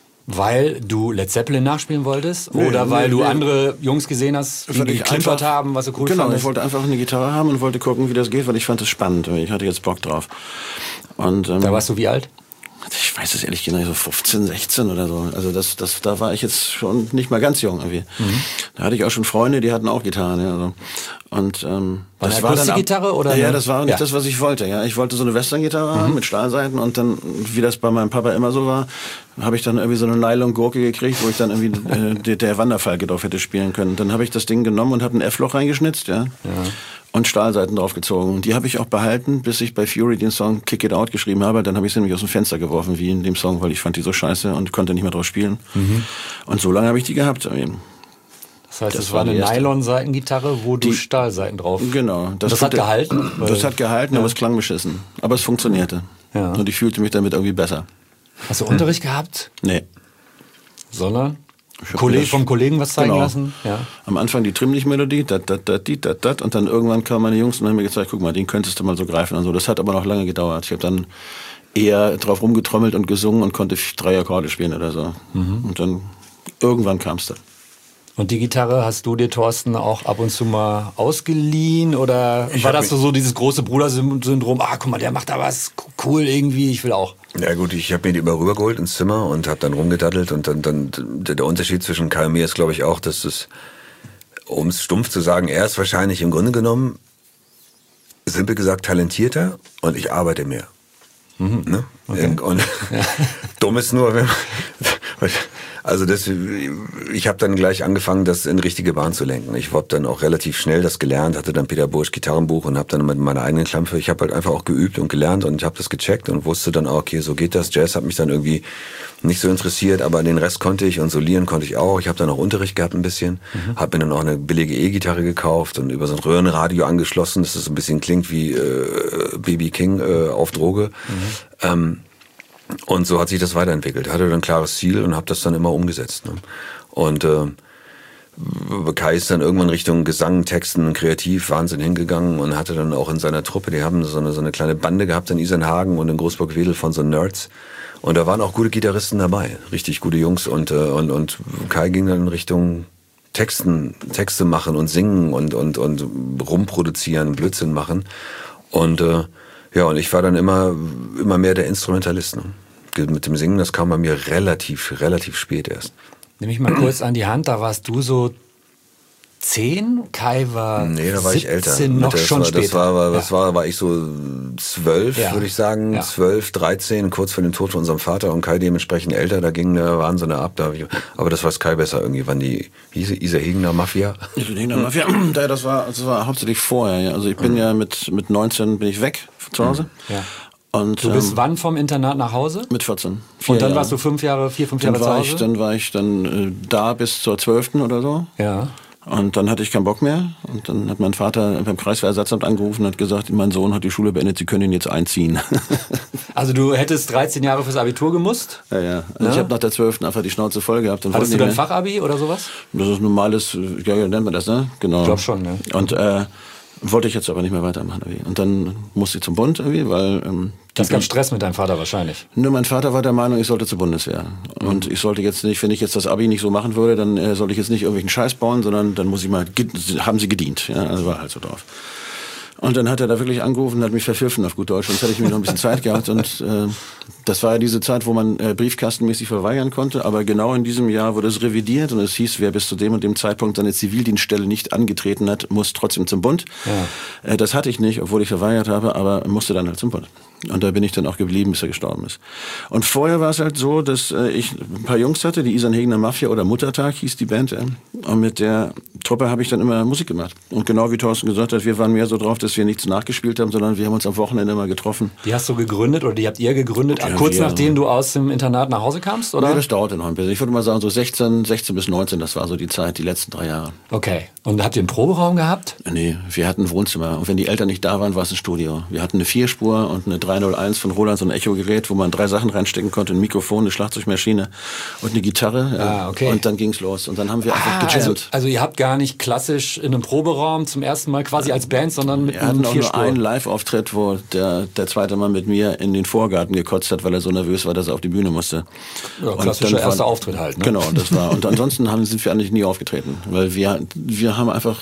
Weil du Led Zeppelin nachspielen wolltest? Nee, oder weil nee, du nee. andere Jungs gesehen hast, die geklimpert haben, was du cool genau, fandest? Genau, ich wollte einfach eine Gitarre haben und wollte gucken, wie das geht, weil ich fand das spannend. Ich hatte jetzt Bock drauf. Und, ähm, da warst du wie alt? Ich weiß es ehrlich gesagt, so fünfzehn, sechzehn oder so. Also das, das, da war ich jetzt schon nicht mal ganz jung irgendwie. Mhm. Da hatte ich auch schon Freunde, die hatten auch Gitarren. Ja, also. Und ähm, war das eine war dann Akustikgitarre oder? Ja, das war nicht ja. das, was ich wollte. Ja, ich wollte so eine Western-Gitarre mhm. haben mit Stahlseiten und dann, wie das bei meinem Papa immer so war, habe ich dann irgendwie so eine Nylon-Gurke gekriegt, wo ich dann irgendwie äh, der Wanderfalke drauf hätte spielen können. Dann habe ich das Ding genommen und habe ein F-Loch reingeschnitzt, ja. ja. Und Stahlseiten draufgezogen. Die habe ich auch behalten, bis ich bei Fury den Song Kick It Out geschrieben habe. Dann habe ich sie nämlich aus dem Fenster geworfen, wie in dem Song, weil ich fand die so scheiße und konnte nicht mehr drauf spielen. Mhm. Und so lange habe ich die gehabt. Das heißt, das es war eine Nylon-Seitengitarre, wo du die, Stahlseiten drauf... Genau. Das, das hat gehalten? Das hat gehalten, ja. aber es klang beschissen. Aber es funktionierte. Ja. Und ich fühlte mich damit irgendwie besser. Hast du Unterricht hm. gehabt? Nee. Sondern? Kollege, vom Kollegen was zeigen genau. lassen? Ja. Am Anfang die Trimmlichtmelodie, dat, dat, dat, dat, dat, dat, und dann irgendwann kamen meine Jungs und haben mir gezeigt, guck mal, den könntest du mal so greifen und so. Das hat aber noch lange gedauert. Ich habe dann eher drauf rumgetrommelt und gesungen und konnte drei Akkorde spielen oder so. Mhm. Und dann irgendwann kam es dann. Und die Gitarre hast du dir, Thorsten, auch ab und zu mal ausgeliehen? Oder ich war das so, so dieses große Bruder-Syndrom, ah, guck mal, der macht da was cool irgendwie, ich will auch. Ja gut, ich habe mir die immer rübergeholt ins Zimmer und habe dann rumgedattelt. Und dann, dann der Unterschied zwischen Kai und mir ist, glaube ich, auch, dass es, um es stumpf zu sagen, er ist wahrscheinlich im Grunde genommen, simpel gesagt, talentierter und ich arbeite mehr. Mhm. Ne? Okay. Und ja. dumm ist nur, wenn man... Also das, ich habe dann gleich angefangen, das in richtige Bahn zu lenken. Ich habe dann auch relativ schnell das gelernt, hatte dann Peter Bursch Gitarrenbuch und habe dann mit meiner eigenen Klampfe, ich habe halt einfach auch geübt und gelernt und ich habe das gecheckt und wusste dann auch, okay, so geht das. Jazz hat mich dann irgendwie nicht so interessiert, aber den Rest konnte ich und solieren konnte ich auch. Ich habe dann auch Unterricht gehabt ein bisschen, mhm. habe mir dann auch eine billige E-Gitarre gekauft und über so ein Röhrenradio angeschlossen, dass es ein bisschen klingt wie äh, B B King äh, auf Droge. Mhm. Ähm, Und so hat sich das weiterentwickelt. Ich hatte dann ein klares Ziel und habe das dann immer umgesetzt. Ne? Und äh, Kai ist dann irgendwann Richtung Gesang, Texten, Kreativ, Wahnsinn hingegangen und hatte dann auch in seiner Truppe, die haben so eine, so eine kleine Bande gehabt in Isernhagen und in Großburg-Wedel von so Nerds. Und da waren auch gute Gitarristen dabei, richtig gute Jungs. Und, äh, und, und Kai ging dann in Richtung Texten, Texte machen und singen und, und, und rumproduzieren, Blödsinn machen. Und äh, ja, und ich war dann immer, immer mehr der Instrumentalist. Ne? Mit dem Singen, das kam bei mir relativ, relativ spät erst. Nimm mich mal kurz an die Hand, da warst du so zehn, Kai war nee, da war ich älter. noch das schon war, später. Das war, das ja. war, war ich so zwölf, ja. würde ich sagen, ja. zwölf, dreizehn, kurz vor dem Tod von unserem Vater und Kai dementsprechend älter, da ging der Wahnsinn ab. Da ich, aber das weiß Kai besser irgendwie, wann die hieß Iserhegener Mafia. Iserhegener Mafia, ja, das war, das war hauptsächlich vorher. Ja. Also ich bin mhm. ja mit, mit neunzehn bin ich weg zu Hause. Ja. Und, du bist ähm, wann vom Internat nach Hause? Mit vierzehn. Und dann Jahre. warst du fünf Jahre, vier, fünf Jahre dann zu war Hause? Ich, dann war ich dann äh, da bis zur zwölften oder so. Ja. Und dann hatte ich keinen Bock mehr. Und dann hat mein Vater beim Kreiswehrersatzamt angerufen und hat gesagt, mein Sohn hat die Schule beendet, Sie können ihn jetzt einziehen. Also du hättest dreizehn Jahre fürs Abitur gemusst? Ja, ja. Also ja? Ich habe nach der zwölften einfach die Schnauze voll gehabt. Und Hattest du dann Fachabi oder sowas? Das ist normales, ja, ja, nennt man das, ne? Genau. Ich glaube schon, ne? Und äh, wollte ich jetzt aber nicht mehr weitermachen. Irgendwie. Und dann musste ich zum Bund irgendwie, weil... Ähm, das gab Stress mit deinem Vater wahrscheinlich. Nur mein Vater war der Meinung, ich sollte zur Bundeswehr. Mhm. Und ich sollte jetzt nicht, wenn ich jetzt das Abi nicht so machen würde, dann äh, sollte ich jetzt nicht irgendwelchen Scheiß bauen, sondern dann muss ich mal, haben sie gedient. Ja, also war halt so drauf. Und dann hat er da wirklich angerufen und hat mich verpfiffen auf gut Deutsch. Sonst hätte ich mir noch ein bisschen Zeit gehabt. Und äh, das war ja diese Zeit, wo man äh, briefkastenmäßig verweigern konnte. Aber genau in diesem Jahr wurde es revidiert und es hieß, wer bis zu dem und dem Zeitpunkt seine Zivildienststelle nicht angetreten hat, muss trotzdem zum Bund. Ja. Äh, das hatte ich nicht, obwohl ich verweigert habe, aber musste dann halt zum Bund. Und da bin ich dann auch geblieben, bis er gestorben ist. Und vorher war es halt so, dass äh, ich ein paar Jungs hatte, die Isan Hegener Mafia oder Muttertag hieß die Band. Äh, und mit der Truppe habe ich dann immer Musik gemacht. Und genau wie Thorsten gesagt hat, wir waren mehr so drauf, dass wir nichts nachgespielt haben, sondern wir haben uns am Wochenende immer getroffen. Die hast du gegründet oder die habt ihr gegründet, ja, kurz wir, nachdem du aus dem Internat nach Hause kamst, oder? Ja, das dauerte noch ein bisschen. Ich würde mal sagen, so sechzehn, sechzehn bis neunzehn, das war so die Zeit, die letzten drei Jahre. Okay. Und habt ihr einen Proberaum gehabt? Nee, wir hatten ein Wohnzimmer. Und wenn die Eltern nicht da waren, war es ein Studio. Wir hatten eine Vierspur und eine drei null eins von Roland, so ein Echo-Gerät, wo man drei Sachen reinstecken konnte, ein Mikrofon, eine Schlagzeugmaschine und eine Gitarre. Ah, okay. Und dann ging's los. Und dann haben wir einfach ah, gejammt. Also, also ihr habt gar nicht klassisch in einem Proberaum zum ersten Mal quasi als Band, sondern mit wir einem Vierspur. Wir hatten auch nur einen Live-Auftritt, wo der, der zweite Mann mit mir in den Vorgarten gekotzt hat, weil er so nervös war, dass er auf die Bühne musste. Ja, klassischer erster Auftritt halt. Ne? Genau, das war. Und ansonsten haben, sind wir eigentlich nie aufgetreten, weil wir, wir haben einfach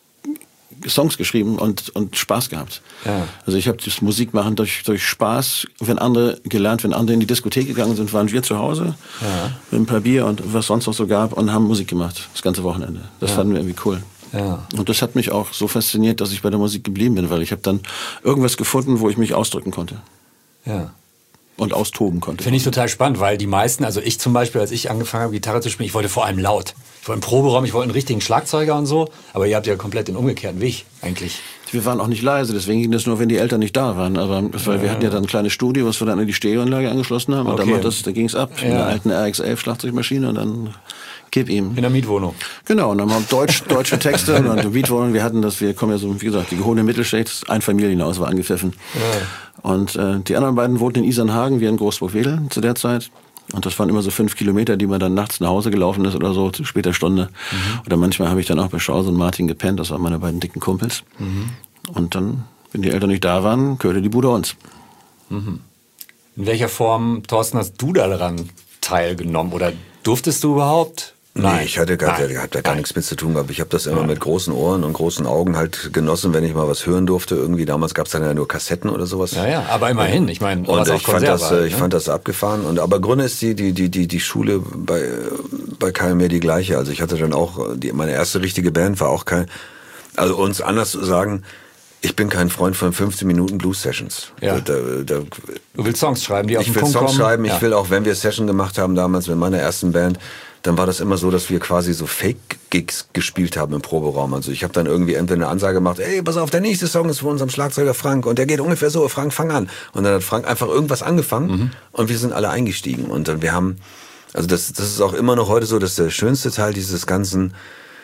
Songs geschrieben und, und Spaß gehabt. Ja. Also ich habe das Musikmachen durch, durch Spaß, wenn andere gelernt, wenn andere in die Diskothek gegangen sind, waren wir zu Hause ja. mit ein paar Bier und was sonst noch so gab und haben Musik gemacht, das ganze Wochenende. Das ja. fanden wir irgendwie cool. Ja. Und das hat mich auch so fasziniert, dass ich bei der Musik geblieben bin, weil ich habe dann irgendwas gefunden, wo ich mich ausdrücken konnte. Ja. Und austoben konnte. Finde ich total spannend, weil die meisten, also ich zum Beispiel, als ich angefangen habe, Gitarre zu spielen, ich wollte vor allem laut. Ich wollte einen Proberaum, ich wollte einen richtigen Schlagzeuger und so, aber ihr habt ja komplett den umgekehrten Weg eigentlich. Wir waren auch nicht leise, deswegen ging das nur, wenn die Eltern nicht da waren. Aber weil ja. wir hatten ja dann ein kleines Studio, was wir dann an die Stereoanlage angeschlossen haben. Und okay. dann, da ging es ab ja. in der alten R X elf Schlagzeugmaschine und dann gib ihm. In der Mietwohnung. Genau, und dann haben wir Deutsch, deutsche Texte und die Mietwohnung. Wir hatten das, wir kommen ja so, wie gesagt, die gehobene Mittelschicht, ein Familienhaus war angepfiffen. Ja. Und äh, die anderen beiden wohnten in Isernhagen, wir in Großburg-Wedel zu der Zeit. Und das waren immer so fünf Kilometer, die man dann nachts nach Hause gelaufen ist oder so, zu später Stunde. Mhm. Oder manchmal habe ich dann auch bei Schause und Martin gepennt, das waren meine beiden dicken Kumpels. Mhm. Und dann, wenn die Eltern nicht da waren, gehörte die Bude uns. Mhm. In welcher Form, Thorsten, hast du daran teilgenommen? Oder durftest du überhaupt? Nein, nee, ich hatte gar, Nein. hatte gar nichts mit zu tun gehabt. Ich habe das immer Nein. mit großen Ohren und großen Augen halt genossen, wenn ich mal was hören durfte. Irgendwie damals gab es dann ja nur Kassetten oder sowas. Ja, ja, aber immerhin. Ich meine, und ich fand das, halt, ne? ich fand das abgefahren. Und aber Gründe ist die die die die die Schule bei bei K M R die gleiche. Also ich hatte dann auch die, meine erste richtige Band war auch kein. Also uns anders zu sagen. Ich bin kein Freund von fünfzehn Minuten Blues-Sessions. Ja. Da, da, du willst Songs schreiben, die auf den Punkt kommen? Ich will Songs schreiben. Ja. Ich will auch, wenn wir Session gemacht haben damals mit meiner ersten Band, dann war das immer so, dass wir quasi so Fake-Gigs gespielt haben im Proberaum. Also ich habe dann irgendwie entweder eine Ansage gemacht, ey, pass auf, der nächste Song ist von unserem Schlagzeuger Frank und der geht ungefähr so, Frank, fang an. Und dann hat Frank einfach irgendwas angefangen mhm. und wir sind alle eingestiegen. Und dann wir haben, also das, das ist auch immer noch heute so, dass der schönste Teil dieses ganzen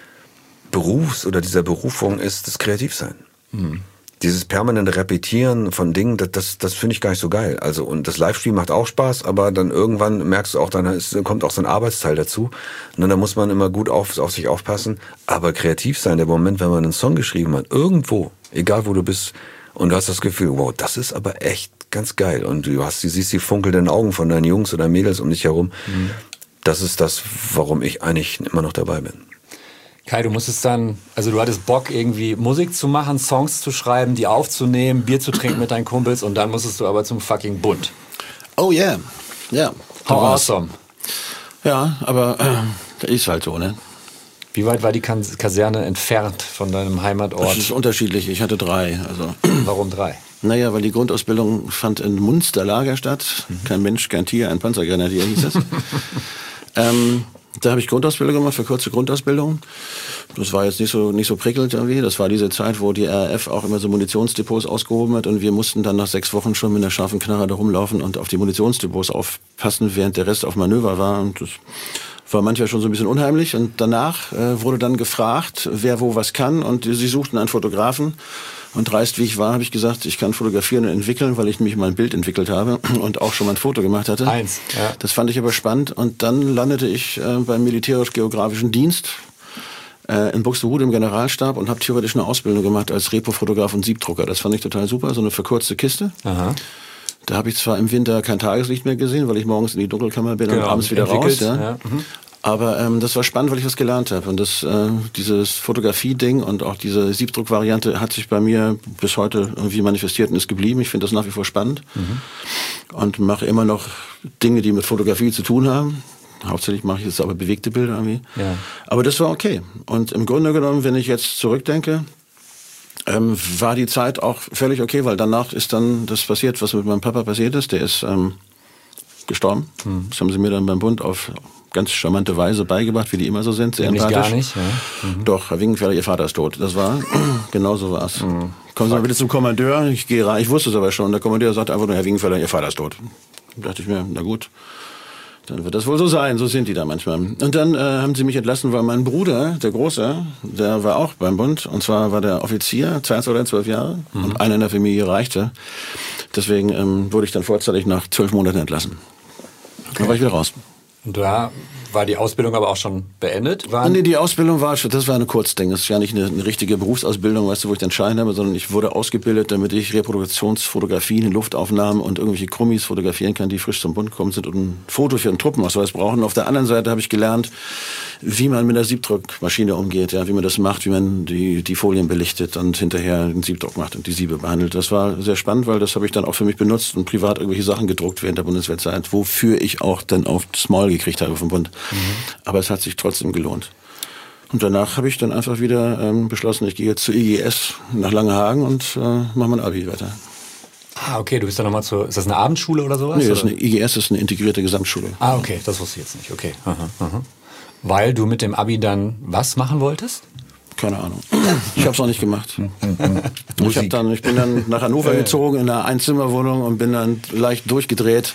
Berufs oder dieser Berufung ist das Kreativsein. Mhm. Dieses permanente Repetieren von Dingen, das, das, das finde ich gar nicht so geil. Also, und das Live-Spiel macht auch Spaß, aber dann irgendwann merkst du auch, dann ist, kommt auch so ein Arbeitsteil dazu. Und dann muss man immer gut auf, auf sich aufpassen. Aber kreativ sein, der Moment, wenn man einen Song geschrieben hat, irgendwo, egal wo du bist, und du hast das Gefühl, wow, das ist aber echt ganz geil. Und du hast, du siehst die funkelnden Augen von deinen Jungs oder Mädels um dich herum. Mhm. Das ist das, warum ich eigentlich immer noch dabei bin. Kai, du musstest dann, also du hattest Bock irgendwie Musik zu machen, Songs zu schreiben, die aufzunehmen, Bier zu trinken mit deinen Kumpels und dann musstest du aber zum fucking Bund. Oh yeah, ja. Yeah. How awesome. Ja, aber äh, ist halt so, ne? Wie weit war die Kaserne entfernt von deinem Heimatort? Das ist unterschiedlich, ich hatte drei. Also. Warum drei? Naja, weil die Grundausbildung fand in Munsterlager statt. Mhm. Kein Mensch, kein Tier, ein Panzergrenadier hieß es. ähm, Da habe ich Grundausbildung gemacht, für kurze Grundausbildung. Das war jetzt nicht so nicht so prickelnd irgendwie. Das war diese Zeit, wo die R A F auch immer so Munitionsdepots ausgehoben hat und wir mussten dann nach sechs Wochen schon mit einer scharfen Knarre da rumlaufen und auf die Munitionsdepots aufpassen, während der Rest auf Manöver war. Und das war manchmal schon so ein bisschen unheimlich. Und danach äh, wurde dann gefragt, wer wo was kann. Und sie suchten einen Fotografen. Und dreist wie ich war, habe ich gesagt, ich kann fotografieren und entwickeln, weil ich nämlich mal ein Bild entwickelt habe und auch schon mal ein Foto gemacht hatte. Eins, ja. Das fand ich aber spannend. Und dann landete ich äh, beim Militärisch-Geografischen Dienst äh, in Buxtehude im Generalstab und habe theoretisch eine Ausbildung gemacht als Repofotograf und Siebdrucker. Das fand ich total super, so eine verkürzte Kiste. Aha. Da habe ich zwar im Winter kein Tageslicht mehr gesehen, weil ich morgens in die Dunkelkammer bin genau, und abends wieder raus. Ja. Ja. Mhm. Aber ähm, das war spannend, weil ich was gelernt habe. Und das, äh, dieses Fotografie-Ding und auch diese Siebdruck-Variante hat sich bei mir bis heute irgendwie manifestiert und ist geblieben. Ich finde das nach wie vor spannend. Mhm. Und mache immer noch Dinge, die mit Fotografie zu tun haben. Hauptsächlich mache ich jetzt aber bewegte Bilder irgendwie. Ja. Aber das war okay. Und im Grunde genommen, wenn ich jetzt zurückdenke, ähm, war die Zeit auch völlig okay, weil danach ist dann das passiert, was mit meinem Papa passiert ist. Der ist ähm, gestorben. Mhm. Das haben sie mir dann beim Bund auf ganz charmante Weise beigebracht, wie die immer so sind, sehr Nämlich empathisch. gar nicht, ja. Mhm. Doch, Herr Wingenfelder, Ihr Vater ist tot. Das war, genau so war es. Mhm. Kommen Sie mal bitte zum Kommandeur. Ich gehe rein. Ich wusste es aber schon. Der Kommandeur sagte einfach nur, Herr Wingenfelder, Ihr Vater ist tot. Da dachte ich mir, na gut, dann wird das wohl so sein. So sind die da manchmal. Und dann äh, haben sie mich entlassen, weil mein Bruder, der Große, der war auch beim Bund. Und zwar war der Offizier, zehn oder zwölf Jahre. Mhm. Und einer in der Familie reichte. Deswegen ähm, wurde ich dann vorzeitig nach zwölf Monaten entlassen. Okay. Dann war ich wieder raus. Und da war die Ausbildung aber auch schon beendet? Waren nee, die Ausbildung war schon, das war eine Kurzding. Das ist ja nicht eine, eine richtige Berufsausbildung, weißt du, wo ich den Schein habe, sondern ich wurde ausgebildet, damit ich Reproduktionsfotografien, Luftaufnahmen und irgendwelche Krummis fotografieren kann, die frisch zum Bund gekommen sind und ein Foto für einen Truppenausweis brauchen. Und auf der anderen Seite habe ich gelernt, wie man mit einer Siebdruckmaschine umgeht, ja, wie man das macht, wie man die, die Folien belichtet und hinterher den Siebdruck macht und die Siebe behandelt. Das war sehr spannend, weil das habe ich dann auch für mich benutzt und privat irgendwelche Sachen gedruckt während der Bundeswehrzeit, wofür ich auch dann aufs Maul gekriegt habe vom Bund. Mhm. Aber es hat sich trotzdem gelohnt. Und danach habe ich dann einfach wieder ähm, beschlossen, ich gehe jetzt zur I G S nach Langenhagen und äh, mache mein Abi weiter. Ah, okay, du bist dann nochmal zur, ist das eine Abendschule oder sowas? Nee, das ist oder? eine, I G S ist eine integrierte Gesamtschule. Ah, okay, das wusste ich jetzt nicht, okay. Aha, aha. Weil du mit dem Abi dann was machen wolltest? Keine Ahnung. Ich habe es auch nicht gemacht. ich, hab dann, ich bin dann nach Hannover gezogen in einer Einzimmerwohnung und bin dann leicht durchgedreht.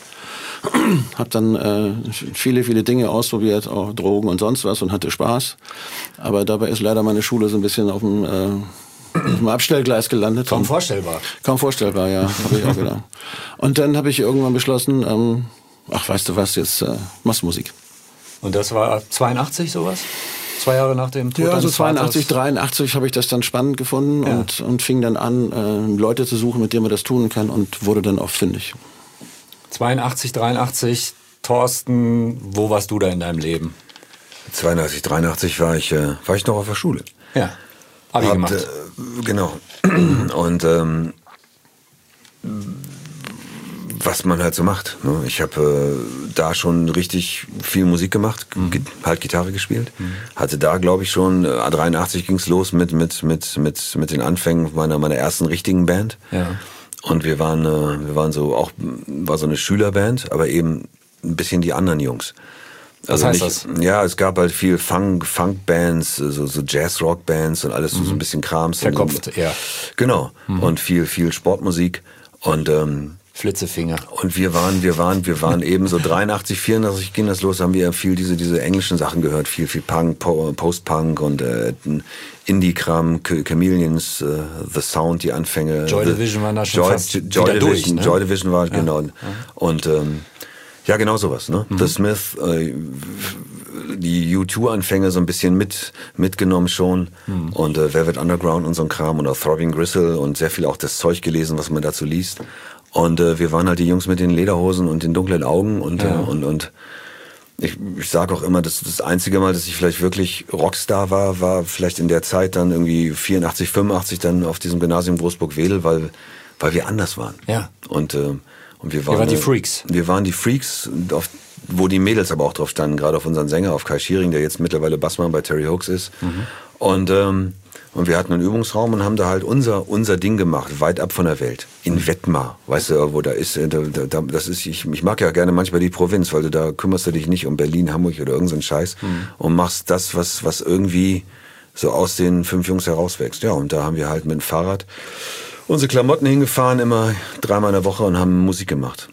Hab dann äh, viele, viele Dinge ausprobiert, auch Drogen und sonst was und hatte Spaß. Aber dabei ist leider meine Schule so ein bisschen auf dem, äh, auf dem Abstellgleis gelandet. Kaum vorstellbar. Kaum vorstellbar, ja. Hab ich auch gedacht. Und dann habe ich irgendwann beschlossen, ähm, ach weißt du was, jetzt äh, machst du Musik. Und das war zweiundachtzig sowas? Zwei Jahre nach dem Tod Ja, so deines zweiundachtzig, Vaters? dreiundachtzig habe ich das dann spannend gefunden Ja. und, und fing dann an, äh, Leute zu suchen, mit denen man das tun kann und wurde dann auch fündig. zweiundachtzig, dreiundachtzig, Thorsten, wo warst du da in deinem Leben? zweiundachtzig, dreiundachtzig war ich, äh, war ich noch auf der Schule. Ja, Abi Hab, gemacht. Äh, genau. Und ähm, was man halt so macht. Ne? Ich habe äh, da schon richtig viel Musik gemacht, mhm. ge- halt Gitarre gespielt. Mhm. Hatte da, glaube ich, schon, äh, dreiundachtzig ging's los mit, mit, mit, mit, mit den Anfängen meiner, meiner ersten richtigen Band. Ja. Und wir waren, äh, wir waren so auch, war so eine Schülerband, aber eben ein bisschen die anderen Jungs. Was heißt das? Ja, es gab halt viel Funk, Funk-Bands, so, so Jazz-Rock-Bands und alles mhm. so ein bisschen Krams. Verkopft, ja. Genau. Mhm. Und viel, viel Sportmusik. Und, ähm, Flitzefinger. Und wir waren, wir waren, wir waren eben so dreiundachtzig, vierundachtzig ging das los, haben wir viel diese, diese englischen Sachen gehört, viel, viel Punk, po, Post-Punk und äh, Indie-Kram, Chameleons, äh, The Sound, die Anfänge. Joy Division war da schon Joy, fast Joy wieder Division, durch, ne? Joy Division war, ja. genau. Ja. Und ähm, ja, genau sowas, ne? Mhm. The Smith, äh, die U zwei Anfänge so ein bisschen mit mitgenommen schon mhm. und äh, Velvet Underground und so ein Kram und auch Throbbing Gristle und sehr viel auch das Zeug gelesen, was man dazu liest. Und äh, wir waren halt die Jungs mit den Lederhosen und den dunklen Augen und ja. äh, und und ich, ich sage auch immer, dass das einzige Mal, dass ich vielleicht wirklich Rockstar war, war vielleicht in der Zeit dann irgendwie vierundachtzig, fünfundachtzig dann auf diesem Gymnasium Großburg-Wedel, weil weil wir anders waren. Ja. Und äh, und wir waren Ihr wart die Freaks. Wir waren die Freaks, auf, wo die Mädels aber auch drauf standen, gerade auf unseren Sänger, auf Kai Schiering, der jetzt mittlerweile Bassmann bei Terry Hooks ist. Mhm. Und ähm, Und wir hatten einen Übungsraum und haben da halt unser unser Ding gemacht, weit ab von der Welt. In Wettmar, weißt du, wo da ist, da, da, das ist, ich, ich mag ja gerne manchmal die Provinz, weil du da kümmerst du dich nicht um Berlin, Hamburg oder irgendeinen Scheiß mhm. und machst das, was was irgendwie so aus den fünf Jungs herauswächst. Ja, und da haben wir halt mit dem Fahrrad unsere Klamotten hingefahren, immer dreimal in der Woche und haben Musik gemacht.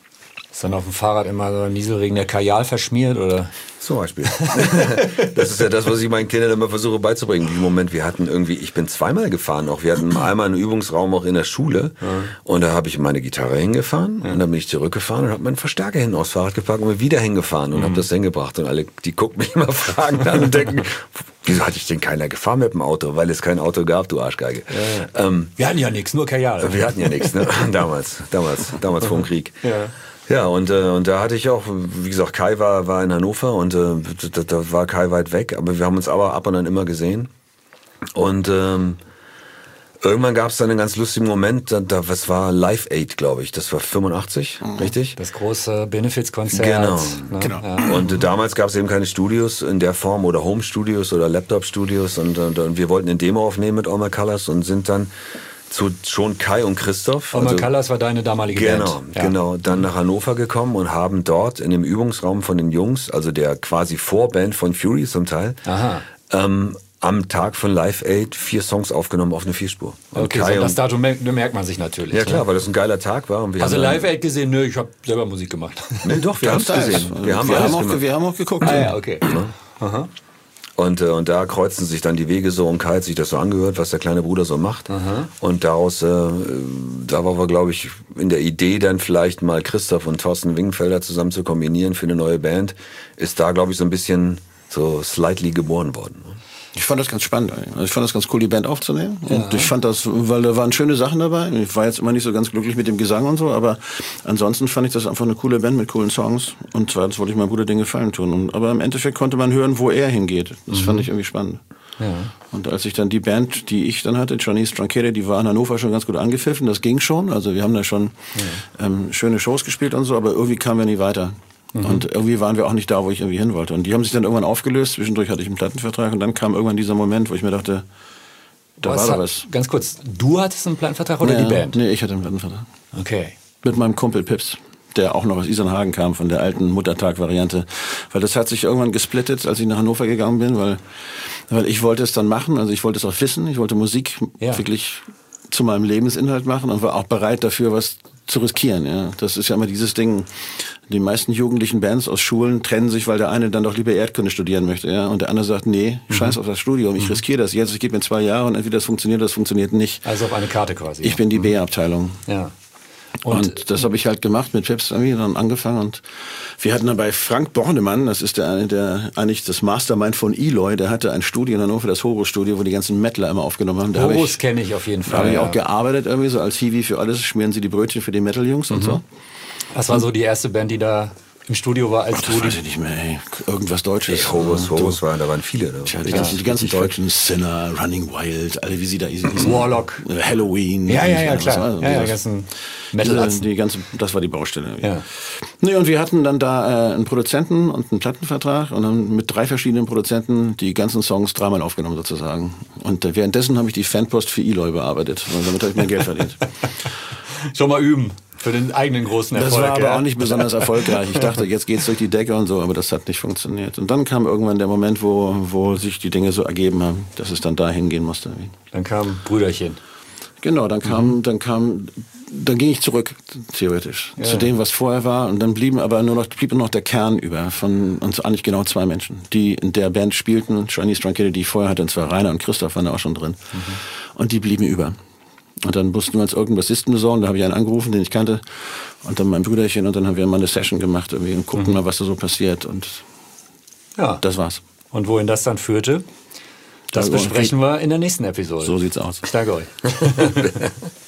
Ist dann auf dem Fahrrad immer so ein Nieselregen der Kajal verschmiert, oder? Zum Beispiel. Das ist ja das, was ich meinen Kindern immer versuche beizubringen. Im Moment, wir hatten irgendwie, ich bin zweimal gefahren auch. Wir hatten einmal einen Übungsraum auch in der Schule. Ja. Und da habe ich meine Gitarre hingefahren. Ja. Und dann bin ich zurückgefahren und habe meinen Verstärker hinten aufs Fahrrad gepackt und bin wieder hingefahren und mhm. habe das hingebracht. Und alle, die gucken mich immer fragend an und denken, wieso hatte ich denn keiner gefahren mit dem Auto? Weil es kein Auto gab, du Arschgeige. Ja. Ähm, wir hatten ja nichts, nur Kajal. Wir hatten ja nichts, ne? damals, damals, damals vor dem Krieg. Ja. Ja, und, äh, und da hatte ich auch, wie gesagt, Kai war, war in Hannover und äh, da, da war Kai weit weg, aber wir haben uns aber ab und an immer gesehen. Und ähm, irgendwann gab es dann einen ganz lustigen Moment, da, da was war Live Aid, glaube ich, das war fünfundachtzig, mhm. richtig? Das große Benefizkonzert. Genau. Ne? genau. Ja. Und äh, damals gab es eben keine Studios in der Form oder Home-Studios oder Laptop-Studios und, und, und wir wollten eine Demo aufnehmen mit All My Colors und sind dann zu schon Kai und Christoph. All My also, Colors war deine damalige genau, Band. Genau, genau. Dann nach Hannover gekommen und haben dort in dem Übungsraum von den Jungs, also der quasi Vorband von Fury zum Teil, Aha. Ähm, am Tag von Live Aid vier Songs aufgenommen auf eine Vierspur. Und okay, Kai so das Datum merkt man sich natürlich. Ja klar, ne? weil das ein geiler Tag war. Und wir also haben Live Aid gesehen? Nö, ich habe selber Musik gemacht. Nee, doch, wir haben es gesehen. Wir haben, wir, alles haben auch, gemacht. wir haben auch geguckt. Ah, ja, okay. Ja. Aha. Und, äh, und da kreuzten sich dann die Wege so und Kai hat sich das so angehört, was der kleine Bruder so macht. Aha. Und daraus, äh, da waren wir, glaube ich, in der Idee dann vielleicht mal Christoph und Thorsten Wingenfelder zusammen zu kombinieren für eine neue Band, ist da, glaube ich, so ein bisschen so slightly geboren worden. Ich fand das ganz spannend. Also ich fand das ganz cool, die Band aufzunehmen. Ja. Und ich fand das, weil da waren schöne Sachen dabei. Ich war jetzt immer nicht so ganz glücklich mit dem Gesang und so, aber ansonsten fand ich das einfach eine coole Band mit coolen Songs. Und zweitens wollte ich meinem Bruder den Gefallen tun. Und, aber im Endeffekt konnte man hören, wo er hingeht. Das mhm. fand ich irgendwie spannend. Ja. Und als ich dann die Band, die ich dann hatte, Johnny Strankere, die war in Hannover schon ganz gut angepfiffen. Das ging schon. Also wir haben da schon ja. ähm, schöne Shows gespielt und so, aber irgendwie kamen wir nie weiter. Mhm. Und irgendwie waren wir auch nicht da, wo ich irgendwie hin wollte. Und die haben sich dann irgendwann aufgelöst. Zwischendurch hatte ich einen Plattenvertrag. Und dann kam irgendwann dieser Moment, wo ich mir dachte, da was war doch was. Ganz kurz, du hattest einen Plattenvertrag oder ja, die Band? Nee, ich hatte einen Plattenvertrag. Okay. Mit meinem Kumpel Pips, der auch noch aus Isernhagen kam, von der alten Muttertag-Variante. Weil das hat sich irgendwann gesplittet, als ich nach Hannover gegangen bin, weil, weil ich wollte es dann machen. Also ich wollte es auch wissen. Ich wollte Musik ja. wirklich zu meinem Lebensinhalt machen und war auch bereit dafür, was zu riskieren. Ja. Das ist ja immer dieses Ding. Die meisten jugendlichen Bands aus Schulen trennen sich, weil der eine dann doch lieber Erdkunde studieren möchte. Ja. Und der andere sagt, nee, mhm. scheiß auf das Studium, ich mhm. riskiere das jetzt, ich gebe mir zwei Jahre und entweder das funktioniert oder das funktioniert nicht. Also auf eine Karte quasi. Ich ja. bin die mhm. B-Abteilung. Ja. Und, und das habe ich halt gemacht mit Pips irgendwie dann angefangen und wir hatten dann bei Frank Bornemann, das ist der, der eigentlich das Mastermind von Eloy, der hatte ein Studio in Hannover, das Horus-Studio, wo die ganzen Metaler immer aufgenommen haben. Da Horus kenne ich auf jeden Fall. Da habe ich ja. auch gearbeitet irgendwie so als Hiwi für alles, schmieren sie die Brötchen für die Metal-Jungs mhm. und so. Das war so die erste Band, die da im Studio war, als Ach, das du... weiß ich nicht mehr, ey. Irgendwas Deutsches. Ey, Horus, Horus war, da waren viele. Ne? Tja, die, ja, ganzen, die ganzen Deutschen, Sinner, Running Wild, alle wie sie da hießen. Warlock. Halloween. Ja, ja, ja, klar. Also, ja, ja, ganzen Metal die, die ganzen, das war die Baustelle. Ja. Nee, und wir hatten dann da äh, einen Produzenten und einen Plattenvertrag und dann mit drei verschiedenen Produzenten die ganzen Songs dreimal aufgenommen sozusagen. Und äh, währenddessen habe ich die Fanpost für Eloy bearbeitet. Und damit habe ich mein Geld verdient. Schon mal üben. Für den eigenen großen Erfolg. Das war aber ja. auch nicht besonders erfolgreich. Ich dachte, jetzt geht's durch die Decke und so, aber das hat nicht funktioniert. Und dann kam irgendwann der Moment, wo, wo sich die Dinge so ergeben haben, dass es dann dahin gehen musste. Dann kam Brüderchen. Genau, dann kam, mhm. dann kam, dann ging ich zurück, theoretisch, ja. zu dem, was vorher war. Und dann blieben aber nur noch, blieb nur noch der Kern über von uns eigentlich genau zwei Menschen, die in der Band spielten. Johnny Strankede, die ich vorher hatte, und zwar Rainer und Christoph waren da auch schon drin. Mhm. Und die blieben über. Und dann mussten wir uns irgendeinen Bassisten besorgen, da habe ich einen angerufen, den ich kannte, und dann mein Brüderchen, und dann haben wir mal eine Session gemacht irgendwie und gucken mhm. mal, was da so passiert, und ja. das war's. Und wohin das dann führte, das da besprechen wir in der nächsten Episode. So sieht's aus. Ich danke euch.